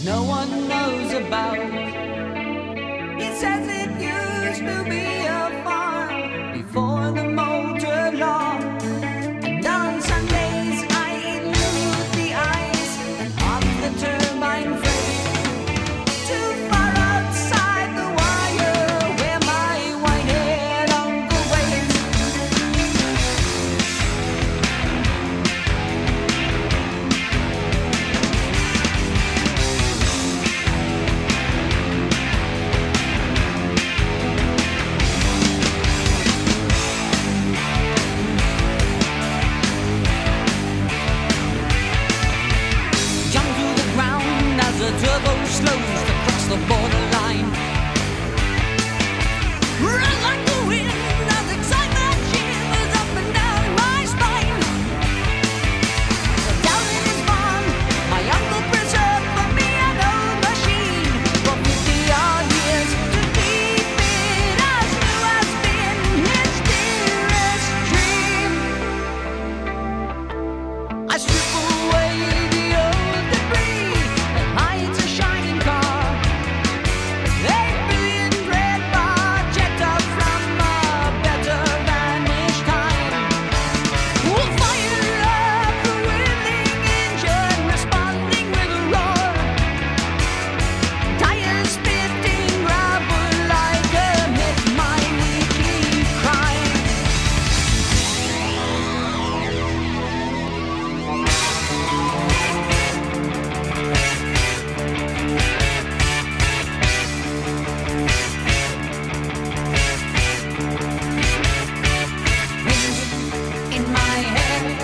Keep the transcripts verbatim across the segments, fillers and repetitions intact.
no one knows about. He says it used to be a farm before the motor law. And on Sundays I elude the eyes of the turbine frame, too far outside the wire where my white-haired uncle waits. The turbo slows to cross the borderline. Run like the wind as excitement shivers up and down my spine. The Dowling is born, my uncle preserved for me an old machine. For fifty odd years to keep it as new has been his dearest dream. I strip away the old debris that hides a shining car. Eight billion red Barchetta from a better vanished time. We'll fire up the whirling engine, responding with a roar. Tires spitting gravel like a hit, my weekly cry. In my head,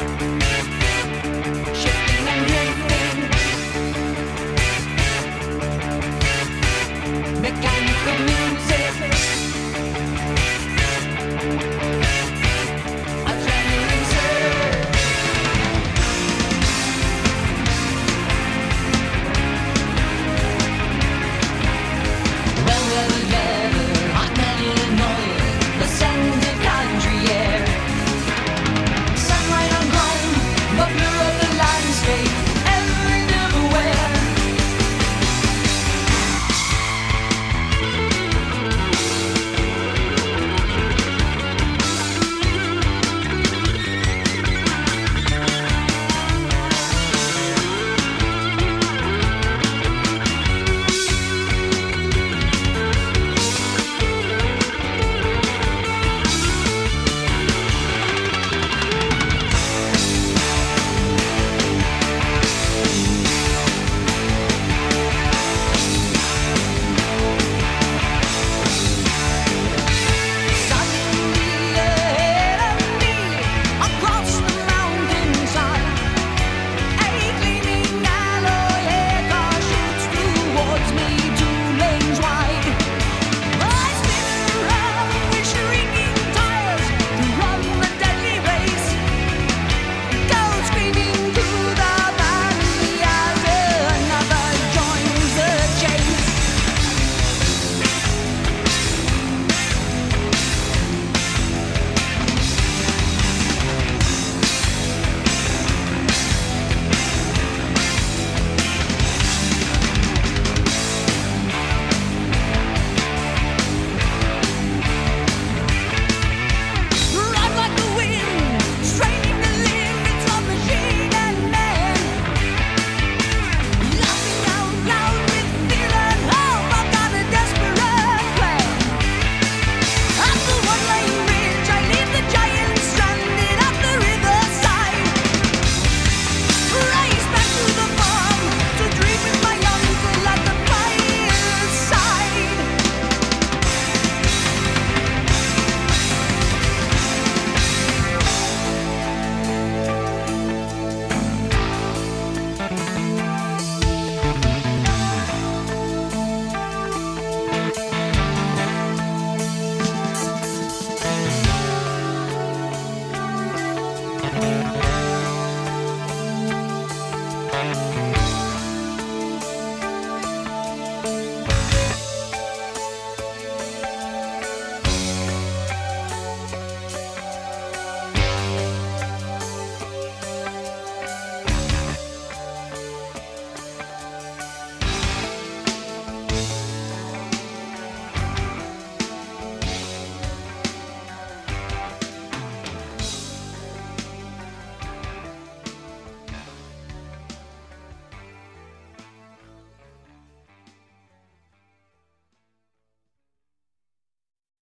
shifting and drifting, mechanical music, adrenaline surge. Well, well, together, hot men in oil, the scented country air. Sunlight on Rome, but blur of the landscape, everywhere. Suddenly ahead of me, across the mountainside, a gleaming alloy air car shoots towards me, two lanes wide. I spin around with shrieking tires to run the deadly race. Go screaming to the valley as another joins the chase. Ride like the wind, straining the limits of machine and man. Laughing out loud with fear and hope, I've got a desperate plan. At the one-lane bridge, I leave the giant stranded at the riverside. Race back to the farm to dream with my uncle at the fireside. Thank you.